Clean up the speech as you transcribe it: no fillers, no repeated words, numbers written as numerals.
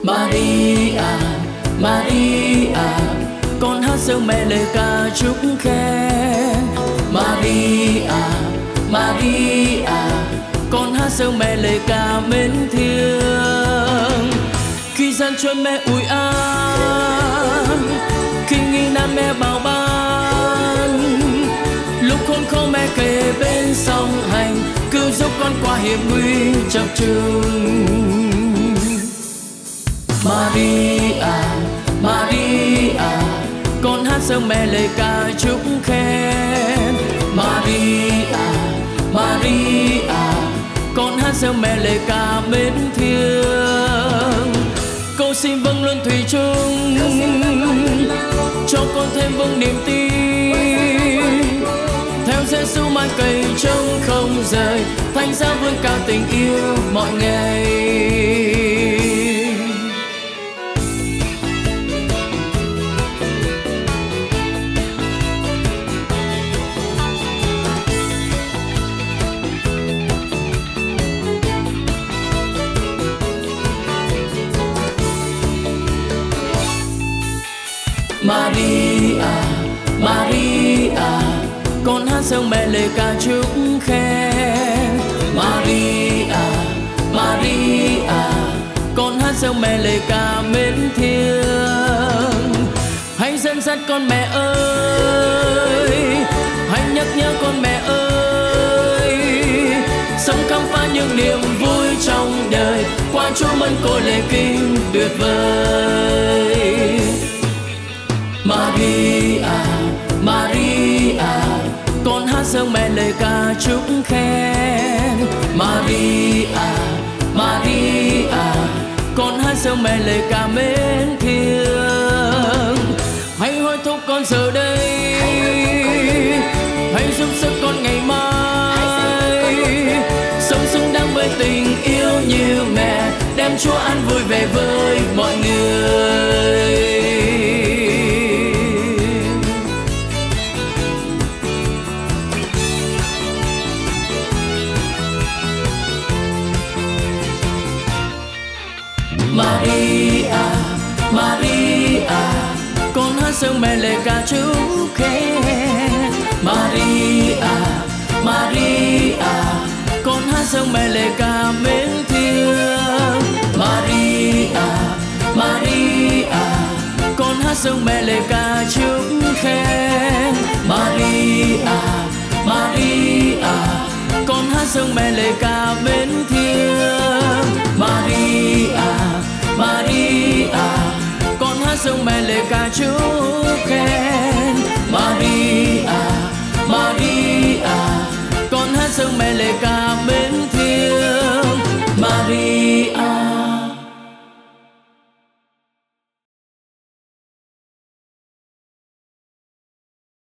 Maria, Maria, con hát dâng mẹ lời ca chúc khen. Maria, Maria, con hát dâng mẹ lời ca mến thiêng. Khi gian truân mẹ ủi an, khi nghi nan mẹ bảo ban, lúc khốn khó mẹ kề bên song hành, cứu giúp con qua hiểm nguy chập chừng. Maria, Maria, con hát dâng mẹ lời ca chúc khen. Maria, Maria, con hát dâng mẹ lời ca mến thiêng. Cầu xin vâng luôn thủy chung, cho con thêm vững niềm tin. Theo Giêsu mãi cày trông không rời, thánh giá vươn cao tình yêu mọi ngày. Maria, Maria, con hát dâng mẹ lời ca chúc khen. Maria, Maria, con hát dâng mẹ lời ca mến thiêng. Hãy dẫn dắt con mẹ ơi, hãy nhắc nhớ con mẹ ơi, sống khám phá những niềm vui trong đời qua Chúa mân côi lễ kinh tuyệt vời. Maria, Maria, con hát dâng mẹ lời ca chúc khen. Maria, Maria, con hát dâng mẹ lời ca mến thiêng. Hãy hối thúc con giờ đây, hãy giúp sức con ngày mai, sống xứng đáng với tình yêu như mẹ, đem Chúa an vui về với mọi người. Maria, Maria, con hát dâng mẹ lời ca chúc khen. Maria, Maria, con hát dâng mẹ lời ca mến thiêng. Maria, Maria, con hát dâng mẹ lời ca chúc khen. Maria, Maria, con hát dâng mẹ lời ca mến thiêng. Maria, Maria, con hát dâng mẹ lời ca chúc khen. Maria, Maria, con hát dâng mẹ lời ca